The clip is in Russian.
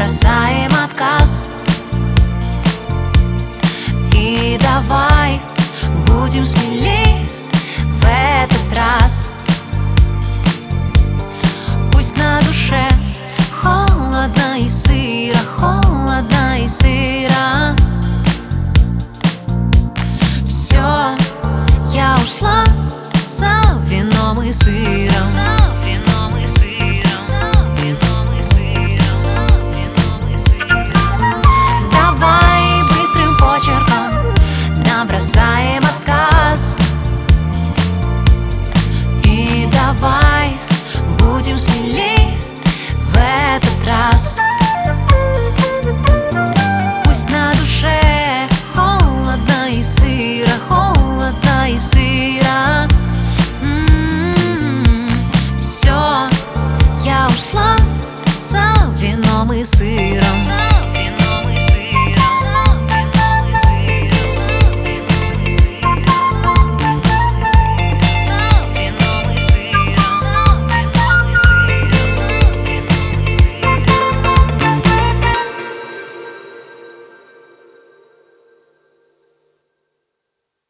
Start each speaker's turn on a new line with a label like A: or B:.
A: бросаем отказ. И давай будем смелей в этот раз. Пусть на душе холодно и сыро, холодно и сыро. Все, я ушла за вином и сыром. Давай быстрым почерком набросаем отказ. И давай будем смелей в этот раз. Пусть на душе холодно и сыро, холодно и сыро. Все, я ушла за вином и сыром.